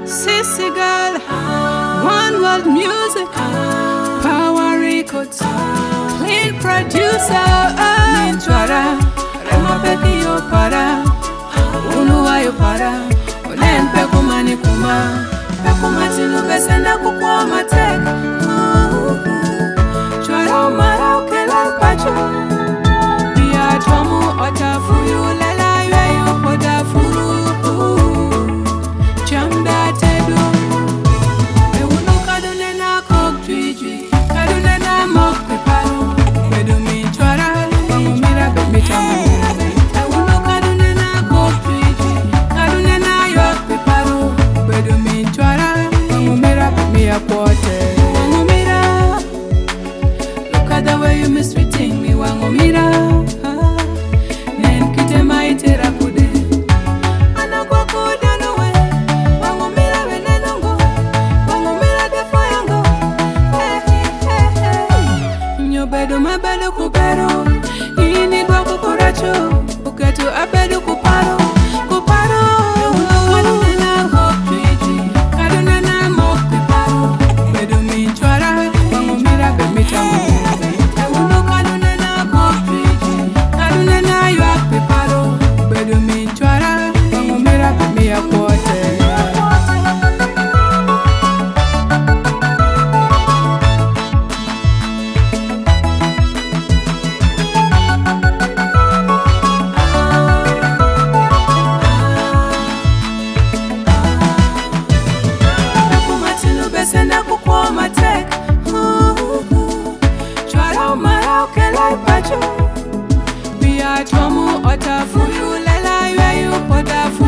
Sissy girl, One World Music, Power Records, clean producer. Minchwara, Rema Peki yo para, Unuwa yo para, Olen pekumani kuma, Pekumati nubesenda kukwa matek. Chwara umara ukela pacho, Biya chwamu otafuyu lela ywe yu podafuru. Look at the way you mistreating me, Wangomira. Nen kite maitera kude. Anagwa kuda nowe. Wangomira venenongo. Wangomira defoyango. Hey, hey, hey. Nyobedo mabedo kupero. Ini dwa kukuracho. Uketu abedo kuparo. Kuparo. Senda kukwa matek. Chwara umara ukela pacho. Biya chwamu otafuyu lela ywe yu podafu.